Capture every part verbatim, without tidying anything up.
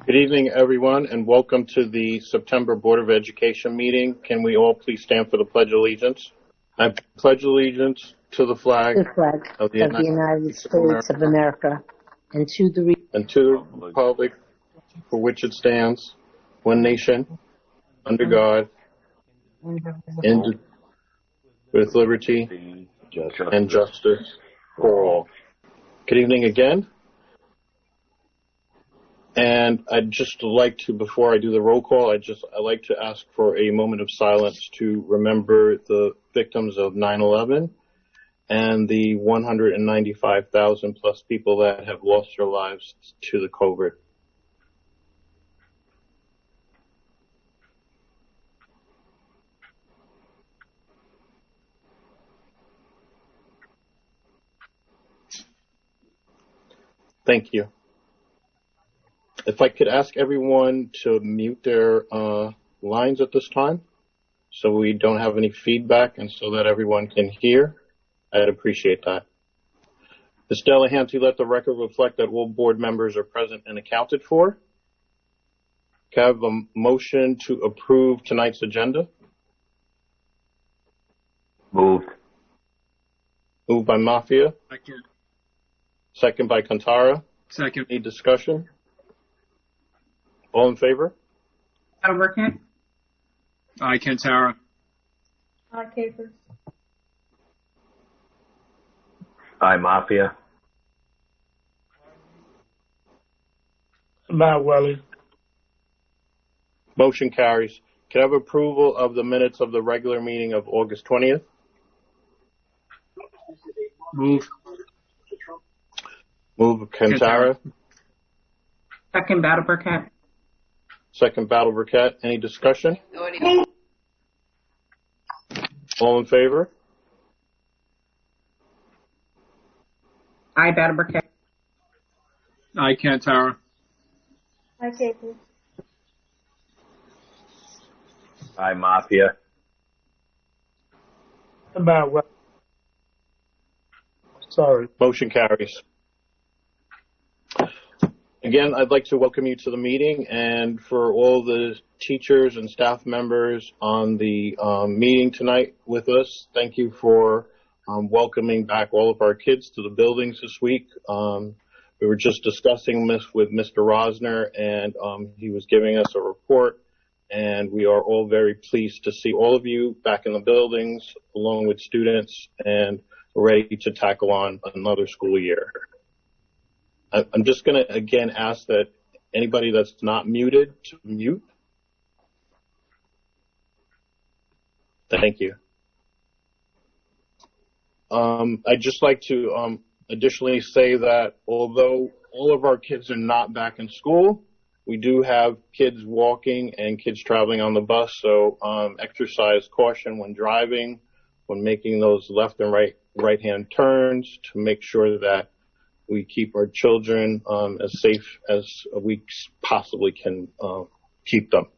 Good evening, everyone, and welcome to the September Board of Education meeting. Can we all please stand for the Pledge of Allegiance? I pledge allegiance to the flag, the flag of the of United, the United States, States of of America, and to the re- and to the republic for which it stands, one nation, under God, in, with liberty and justice for all. Good evening again. And I'd just like to, before I do the roll call, I just I like to ask for a moment of silence to remember the victims of nine eleven and the one hundred ninety-five thousand plus people that have lost their lives to the COVID. Thank you. If I could ask everyone to mute their uh, lines at this time so we don't have any feedback and so that everyone can hear, I'd appreciate that. Miz Delahanty, let the record reflect that all board members are present and accounted for. Can I have a motion to approve tonight's agenda? Moved. Moved by Mafia. Second. Second by Kantara. Second. Any discussion? All in favor? Burkett. Aye, Kantara. Aye, Capers. Aye, Mafia. Matt Welly. Motion carries. Can I have approval of the minutes of the regular meeting of August twentieth? Move. Move Kantara. Second, Battle Burkett. Second, Battle Burkett. Any discussion? All in favor? Aye, Battle Burkett. Aye, Kantara. Aye, Capers. Aye, Mafia. Matt Welly. Sorry. Motion carries. Again, I'd like to welcome you to the meeting, and for all the teachers and staff members on the um, meeting tonight with us, thank you for um, welcoming back all of our kids to the buildings this week. Um, we were just discussing this with Mister Rosner, and um, he was giving us a report, and we are all very pleased to see all of you back in the buildings along with students and ready to tackle on another school year. I'm just going to, again, ask that anybody that's not muted to mute. Thank you. Um, I'd just like to um, additionally say that although all of our kids are not back in school, we do have kids walking and kids traveling on the bus, so um, exercise caution when driving, when making those left and right right-hand turns to make sure that we keep our children um, as safe as we possibly can uh, keep them.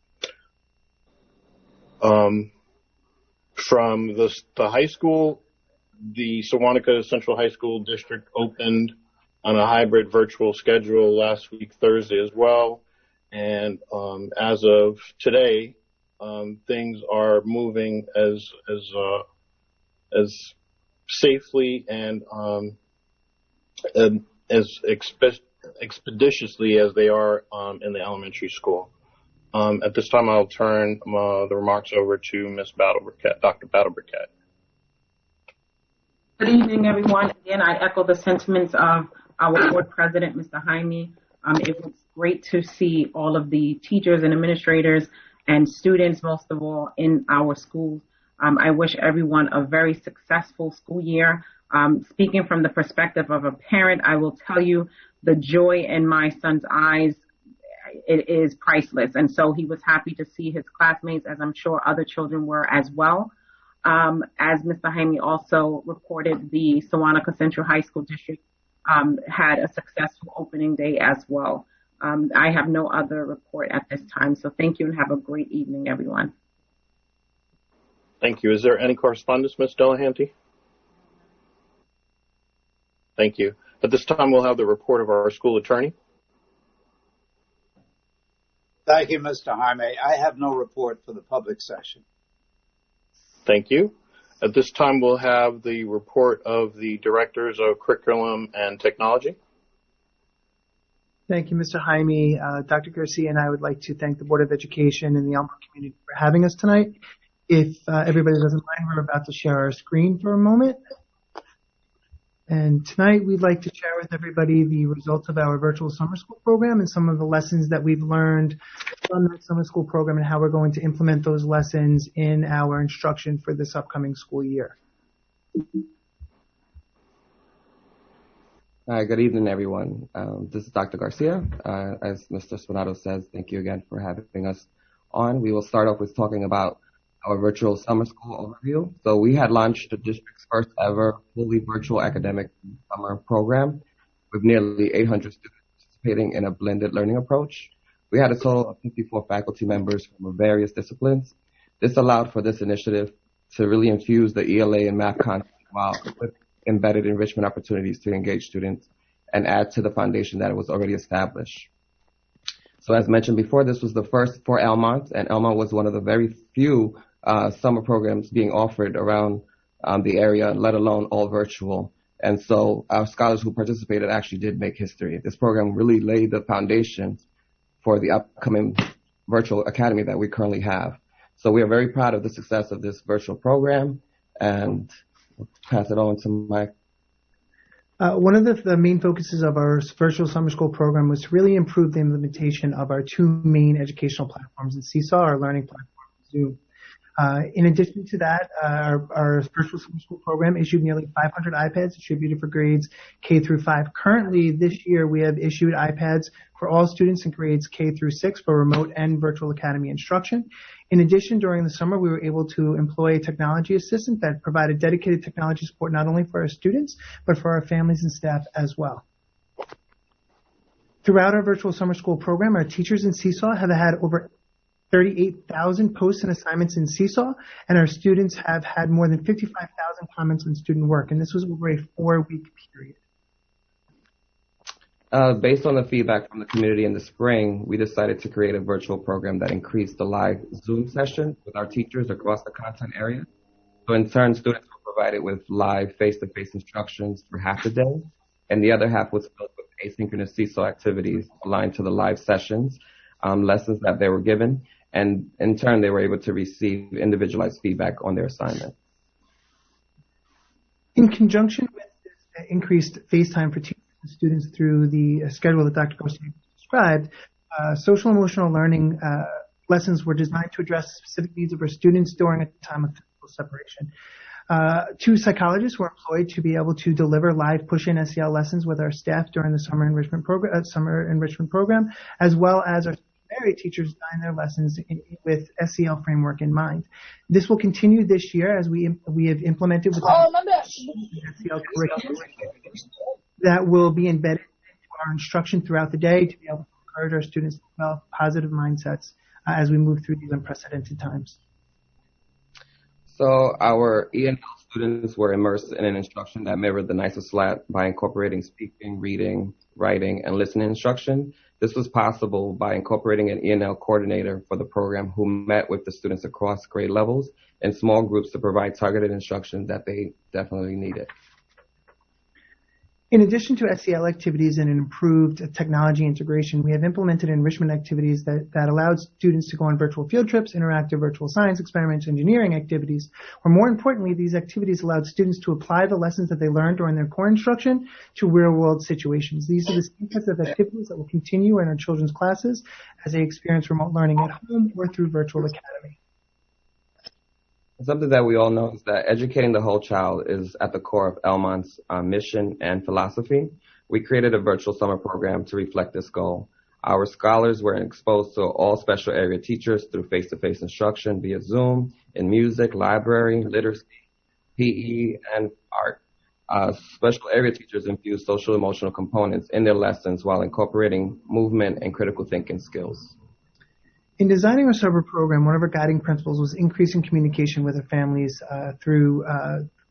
Um, from the, the high school, the Sewanaka Central High School District opened on a hybrid virtual schedule last week, Thursday as well. And um, as of today, um, things are moving as as uh, as safely and um, And as expe- expeditiously as they are um, in the elementary school. Um, at this time, I'll turn uh, the remarks over to Miz Battle Burkett, Doctor Battle Burkett. Good evening, everyone. Again, I echo the sentiments of our board president, Mister Jaime. Um, it was great to see all of the teachers and administrators and students, most of all, in our schools. Um, I wish everyone a very successful school year. Um, speaking from the perspective of a parent, I will tell you the joy in my son's eyes, it is priceless. And so he was happy to see his classmates, as I'm sure other children were as well. Um, as Mister Jaime also reported, the Sewanaka Central High School District um, had a successful opening day as well. Um, I have no other report at this time. So thank you and have a great evening, everyone. Thank you. Is there any correspondence, Miz Delahanty? Thank you. At this time, we'll have the report of our school attorney. Thank you, Mister Jaime. I have no report for the public session. Thank you. At this time, we'll have the report of the Directors of Curriculum and Technology. Thank you, Mister Jaime. Uh, Doctor Garcia and I would like to thank the Board of Education and the Elmhurst community for having us tonight. If uh, everybody doesn't mind, we're about to share our screen for a moment. And tonight we'd like to share with everybody the results of our virtual summer school program and some of the lessons that we've learned from that summer school program and how we're going to implement those lessons in our instruction for this upcoming school year. Hi, good evening, everyone. Um, this is Doctor Garcia. Uh, as Mister Spinato says, thank you again for having us on. We will start off with talking about our virtual summer school overview. So we had launched the district's first ever fully virtual academic summer program with nearly eight hundred students participating in a blended learning approach. We had a total of fifty-four faculty members from various disciplines. This allowed for this initiative to really infuse the E L A and math content while with embedded enrichment opportunities to engage students and add to the foundation that was already established. So as mentioned before, this was the first for Elmont, and Elmont was one of the very few uh, summer programs being offered around um, the area, let alone all virtual. And so our scholars who participated actually did make history. This program really laid the foundation for the upcoming virtual academy that we currently have. So we are very proud of the success of this virtual program, and I'll pass it on to Mike. Uh, one of the, the main focuses of our virtual summer school program was to really improve the implementation of our two main educational platforms in Seesaw, our learning platform, Zoom. Uh, in addition to that, uh, our, our virtual summer school program issued nearly five hundred iPads distributed for grades K through five. Currently, this year, we have issued iPads for all students in grades K through six for remote and virtual academy instruction. In addition, during the summer, we were able to employ a technology assistant that provided dedicated technology support not only for our students, but for our families and staff as well. Throughout our virtual summer school program, our teachers in Seesaw have had over thirty-eight thousand posts and assignments in Seesaw, and our students have had more than fifty-five thousand comments on student work, and this was over a four-week period. Uh, based on the feedback from the community in the spring, we decided to create a virtual program that increased the live Zoom sessions with our teachers across the content area. So in turn, students were provided with live face-to-face instructions for half the day, and the other half was filled with asynchronous Seesaw activities aligned to the live sessions, um, lessons that they were given, and in turn, they were able to receive individualized feedback on their assignment. In conjunction with this increased face time for teachers and students through the schedule that Doctor Garcia described, uh, social emotional learning uh, lessons were designed to address specific needs of our students during a time of physical separation. Uh, two psychologists were employed to be able to deliver live push-in S E L lessons with our staff during the summer enrichment program, uh, summer enrichment program, as well as our secondary teachers design their lessons in, with S E L framework in mind. This will continue this year as we we have implemented with oh, S E L curriculum that will be embedded into our instruction throughout the day to be able to encourage our students to develop positive mindsets uh, as we move through these unprecedented times. So our E N L students were immersed in an instruction that mirrored the NYSA SLAT by incorporating speaking, reading, writing, and listening instruction. This was possible by incorporating an E N L coordinator for the program who met with the students across grade levels in small groups to provide targeted instruction that they definitely needed. In addition to S E L activities and an improved technology integration, we have implemented enrichment activities that, that allowed students to go on virtual field trips, interactive virtual science experiments, engineering activities, or more importantly, these activities allowed students to apply the lessons that they learned during their core instruction to real-world situations. These are the same types of activities that will continue in our children's classes as they experience remote learning at home or through virtual academy. Something that we all know is that educating the whole child is at the core of Elmont's uh, mission and philosophy. We created a virtual summer program to reflect this goal. Our scholars were exposed to all special area teachers through face-to-face instruction via Zoom in music, library, literacy, P E, and art. Uh, special area teachers infused social emotional components in their lessons while incorporating movement and critical thinking skills. In designing our summer program, one of our guiding principles was increasing communication with our families uh, through uh,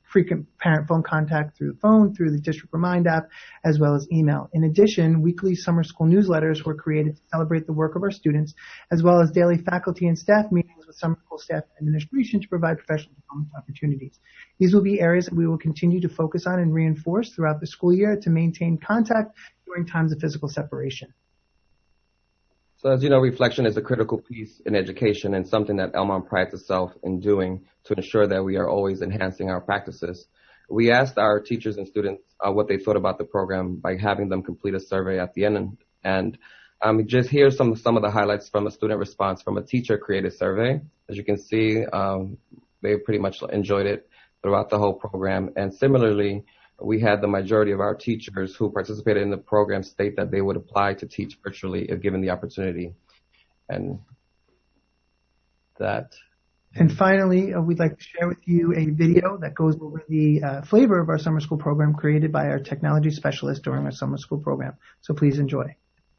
frequent parent phone contact through the phone, through the District Remind app, as well as email. In addition, weekly summer school newsletters were created to celebrate the work of our students, as well as daily faculty and staff meetings with summer school staff and administration to provide professional development opportunities. These will be areas that we will continue to focus on and reinforce throughout the school year to maintain contact during times of physical separation. So as you know, reflection is a critical piece in education and something that Elmont prides itself in doing to ensure that we are always enhancing our practices. We asked our teachers and students uh, what they thought about the program by having them complete a survey at the end. And, and um, just here's some, some of the highlights from a student response from a teacher-created survey. As you can see, um, they pretty much enjoyed it throughout the whole program. And similarly, we had the majority of our teachers who participated in the program state that they would apply to teach virtually if given the opportunity. And that. And finally, uh, we'd like to share with you a video that goes over the uh, flavor of our summer school program created by our technology specialist during our summer school program. So please enjoy.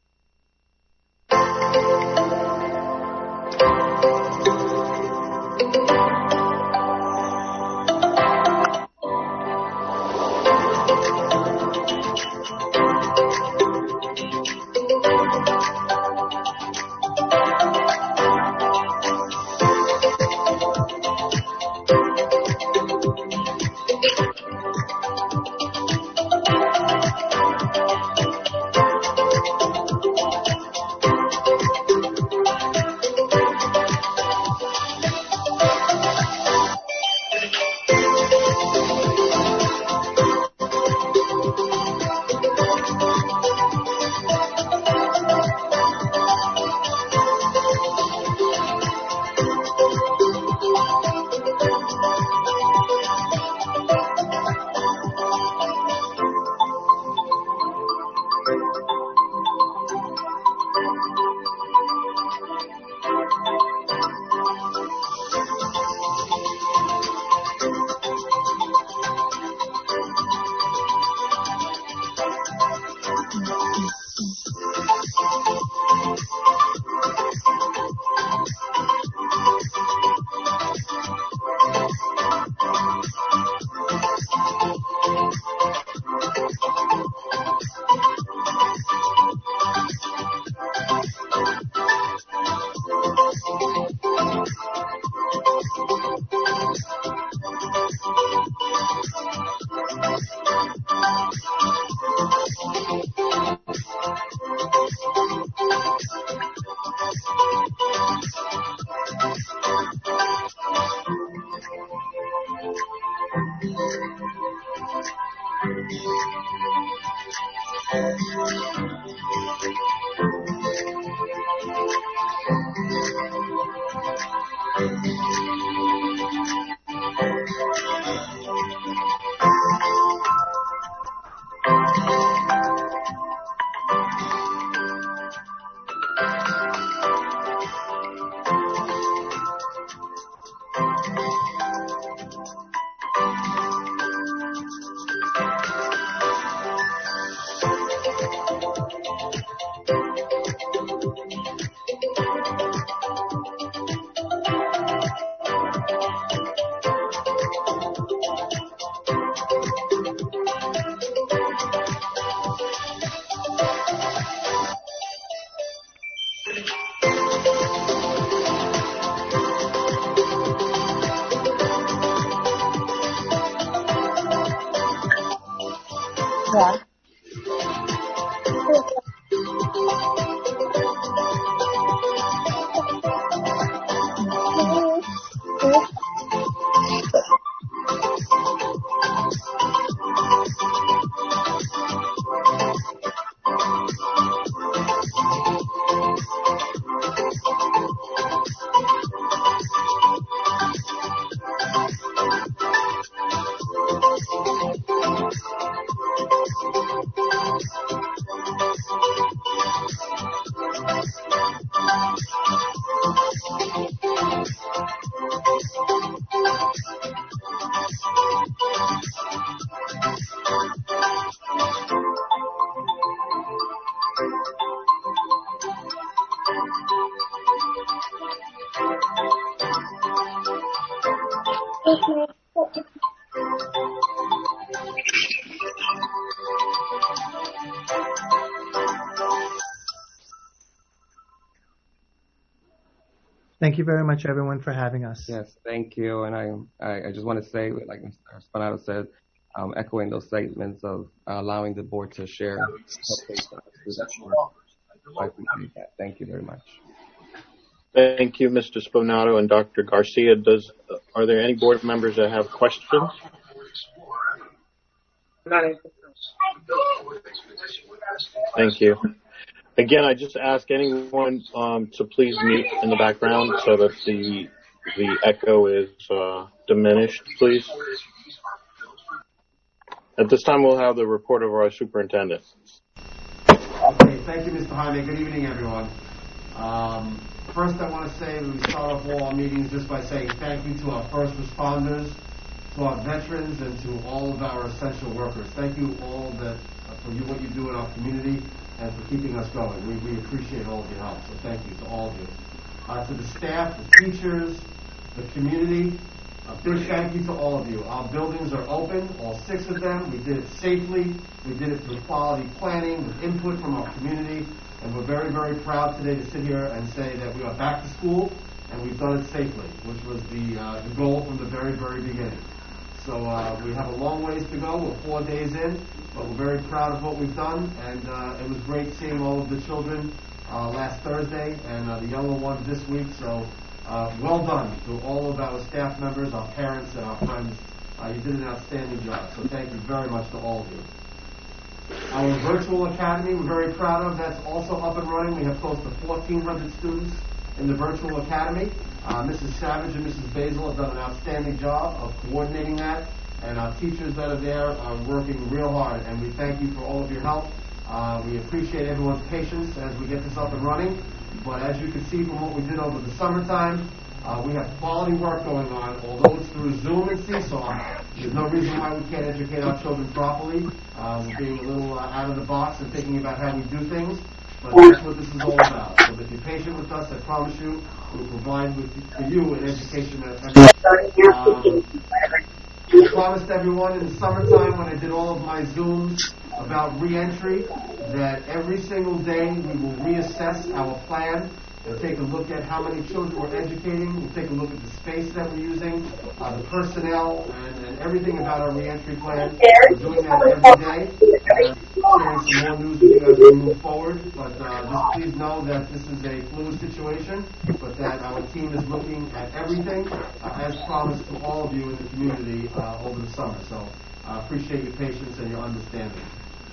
Yeah. Okay. Thank you very much, everyone, for having us. Yes, thank you. And I, I, I just want to say, like Mister Spinato said, um, echoing those statements of uh, allowing the board to share. I appreciate that. Thank you very much. Thank you, Mister Spinato and Doctor Garcia. Does are there any board members that have questions? Thank you. Again, I just ask anyone um, to please mute in the background so that the the echo is uh, diminished, please. At this time, we'll have the report of our superintendent. Okay, thank you, Mister Jaime. Good evening, everyone. Um, first, I want to say that we start off all our meetings just by saying thank you to our first responders, to our veterans, and to all of our essential workers. Thank you all that uh, for you, what you do in our community and for keeping us going. We, we appreciate all of your help, so thank you to all of you. Uh, to the staff, the teachers, the community, a big thank you to all of you. Our buildings are open, all six of them. We did it safely. We did it through quality planning with input from our community. And we're very, very proud today to sit here and say that we are back to school and we've done it safely, which was the, uh, the goal from the very, very beginning. So uh, we have a long ways to go. We're four days in, but we're very proud of what we've done. And uh, it was great seeing all of the children uh, last Thursday and uh, the younger ones this week. So uh, well done to all of our staff members, our parents, and our friends. Uh, you did an outstanding job. So thank you very much to all of you. Our virtual academy, we're very proud of. That's also up and running. We have close to fourteen hundred students in the virtual academy. Uh, Missus Savage and Missus Basil have done an outstanding job of coordinating that, and our teachers that are there are working real hard, and we thank you for all of your help. Uh, we appreciate everyone's patience as we get this up and running, but as you can see from what we did over the summertime, Uh, we have quality work going on, although it's through Zoom and Seesaw. There's no reason why we can't educate our children properly. Uh, we're being a little uh, out of the box and thinking about how we do things, but that's what this is all about. So if you're patient with us, I promise you, we'll provide with, for you an education that um, I promised everyone in the summertime when I did all of my Zooms about re-entry that every single day we will reassess our plan. We'll take a look at how many children we're educating. We'll take a look at the space that we're using, uh, the personnel, and, and everything about our reentry plan. We're doing that every day. Uh, sharing some more news with you as we move forward. But uh, just please know that this is a fluid situation, but that our team is looking at everything uh, as promised to all of you in the community uh, over the summer. So I uh, appreciate your patience and your understanding.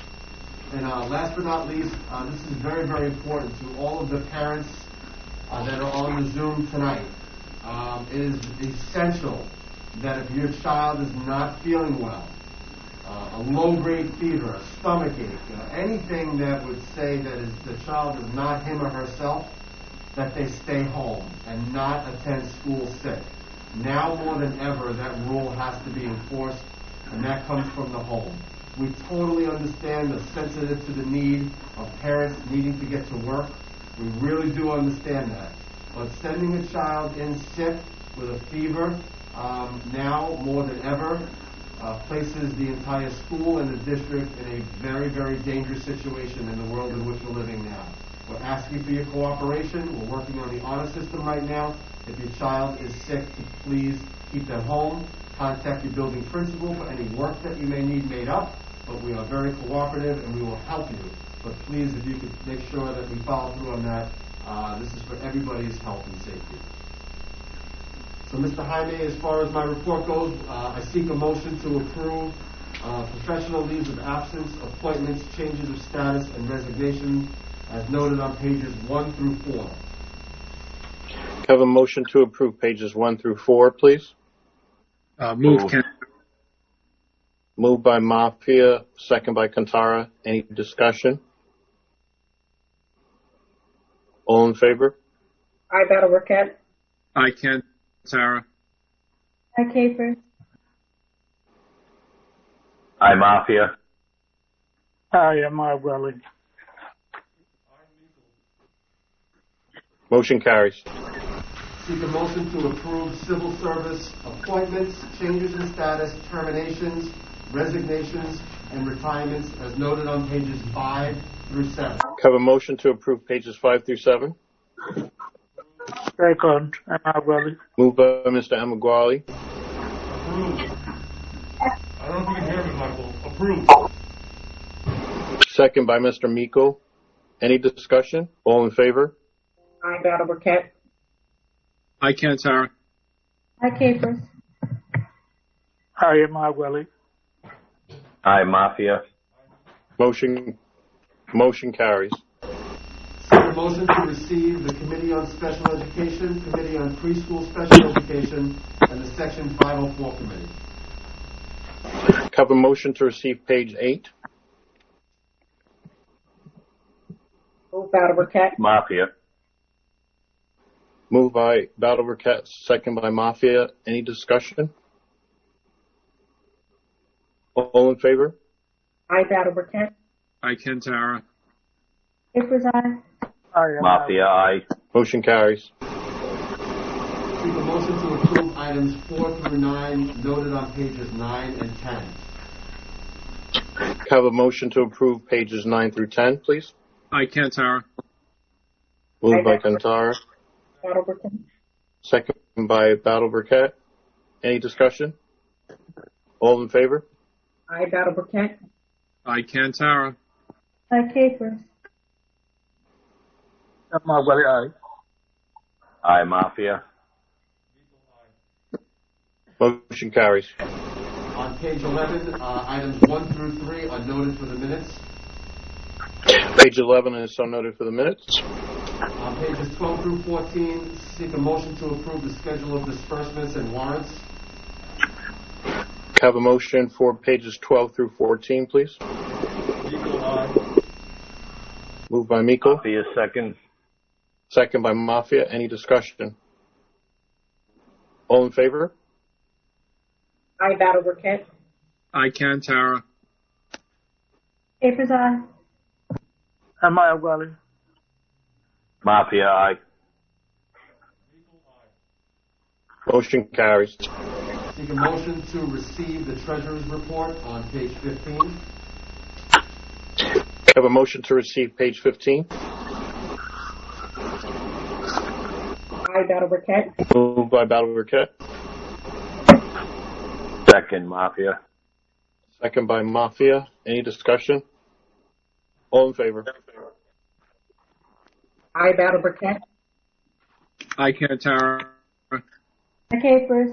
And uh, last but not least, uh, this is very, very important to all of the parents Uh, that are on the Zoom tonight. Um, it is essential that if your child is not feeling well, uh, a low-grade fever, a stomach ache, uh, anything that would say that is, the child is not him or herself, that they stay home and not attend school sick. Now more than ever, that rule has to be enforced, and that comes from the home. We totally understand the sensitive to the need of parents needing to get to work. We really do understand that. But sending a child in sick with a fever um, now more than ever uh, places the entire school and the district in a very, very dangerous situation in the world in which we're living now. We're asking for your cooperation. We're working on the honor system right now. If your child is sick, to please keep them home. Contact your building principal for any work that you may need made up. But we are very cooperative and we will help you. But please, if you could make sure that we follow through on that, uh, this is for everybody's health and safety. So, Mister Jaime, as far as my report goes, uh, I seek a motion to approve uh, professional leaves of absence, appointments, changes of status, and resignations, as noted on pages one through four. Have a motion to approve pages one through four, please. Uh, move, Ken. Moved by Mafia, second by Kantara. Any discussion? All in favor? I got a Burkett. I can, Tara. I Kafer. I Mafia. Hi, I'm Welly. Motion carries. Seek a motion to approve civil service appointments, changes in status, terminations, resignations, and retirements as noted on pages five through seven. Have a motion to approve pages five through seven? Second, Emeagwali. Moved by Mister Emeagwali. Approved. I don't know if you can hear me, Michael. Approved. Second by Mister Miko. Any discussion? All in favor? I, Battle Burkett. I, Kantara. I, Capers. I, Emeagwali. I, Mafia. Motion, motion carries. Seek a motion to receive the Committee on Special Education, Committee on Preschool Special Education, and the Section five oh four Committee. Have a motion to receive page eight. Move, Battle Burkett. Mafia. Moved by Battle Burkett, second by Mafia. Any discussion? All in favor? I, Battle Burkett. I, Kantara. Capers, I. I, Mafia, I. Motion carries. Seek a motion to approve items four through nine noted on pages nine and ten. Have a motion to approve pages nine through ten, please. I, Kantara. Moved by Kantara, Battle Burkett. second by Battle Burkett. Any discussion? All in favor? I, Battle Burkett. I, Kantara. I, Capers. Emeagwali, I. I, Mafia. Motion carries. On page eleven, uh, items one through three are noted for the minutes. Page eleven is so noted for the minutes. On pages twelve through fourteen, seek a motion to approve the schedule of disbursements and warrants. Have a motion for pages twelve through fourteen, please. Miko, aye. Moved by Miko, Mafia, second. second by Mafia. Any discussion? All in favor? I, Battle Burkett. I, Kantara. Capers, I. Emeagwali. Mafia, I. Motion carries. Seek a motion to receive the treasurer's report on page fifteen. Have a motion to receive page fifteen. I, Battle Burkett. Moved by Battle Burkett, Second, Mafia. second by Mafia. Any discussion? All in favor? I, Battle Burkett. I, Kantara. I, Capers.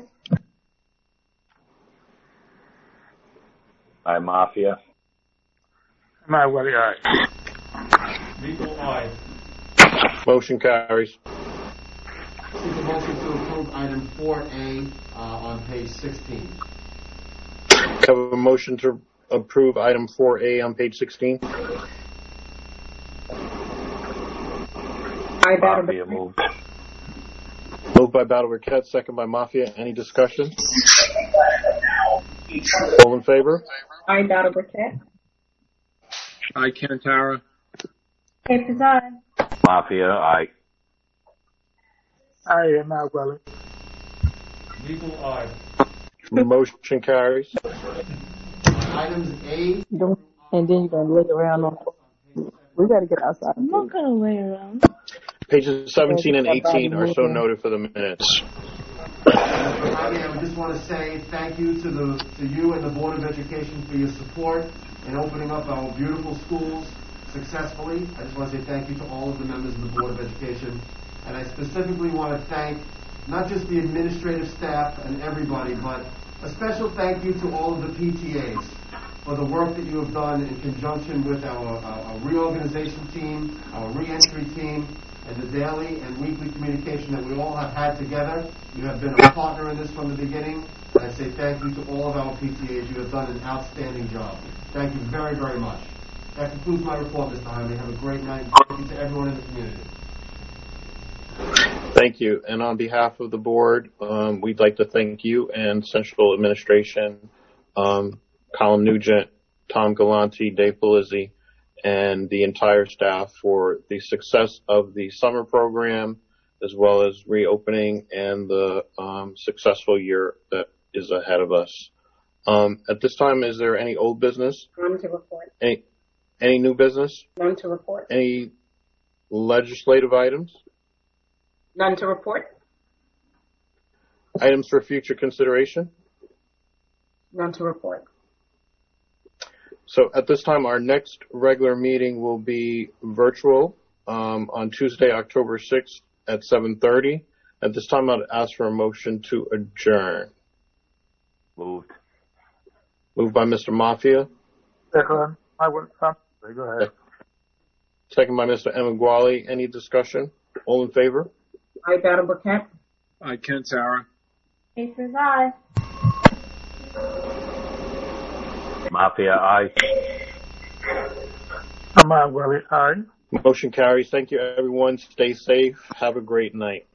I, Mafia. Emeagwali, I. Miko, aye. Motion carries. Seek a motion to approve item four A uh, on page sixteen. Have a motion to approve item four A on page sixteen. I, Battle Mafia, Burkett. move. Moved by Battle Burkett, second by Mafia. Any discussion? All in favor? I, Battle Burkett. I, Kantara. Capers, I. Mafia, I. I, Emeagwali. Miko, aye. Motion carries. Items A. Don't, and then you're gonna lay around on. We gotta get outside. I'm not gonna lay around. Pages seventeen and eighteen are so noted for the minutes. Jaime, I just want to say thank you to the to you and the Board of Education for your support in opening up our beautiful schools successfully. I just want to say thank you to all of the members of the Board of Education. And I specifically want to thank not just the administrative staff and everybody, but a special thank you to all of the P T As for the work that you have done in conjunction with our, our, our reorganization team, our reentry team, and the daily and weekly communication that we all have had together. You have been a partner in this from the beginning. And I say thank you to all of our P T As. You have done an outstanding job. Thank you very, very much. That concludes my report, Mister Jaime. Have a great night. Thank you to everyone in the community. Thank you. And on behalf of the board, um, we'd like to thank you and Central Administration, um, Colin Nugent, Tom Gallanti, Dave Polizzi, and the entire staff for the success of the summer program, as well as reopening and the um, successful year that is ahead of us. Um, at this time, is there any old business? None to report. Any, any new business? None to report. Any legislative items? None to report. Items for future consideration. None to report. So at this time, our next regular meeting will be virtual um, on Tuesday, October sixth at seven thirty. At this time, I'd ask for a motion to adjourn. Moved. Moved by Mister Mafia. Second. I will. Go ahead. Second by Mister Emeguali. Any discussion? All in favor? I, Battle Burkett. I, Kantara. Papers, aye. Mafia, aye. Ahmad Wiley, aye. Motion carries. Thank you, everyone. Stay safe. Have a great night.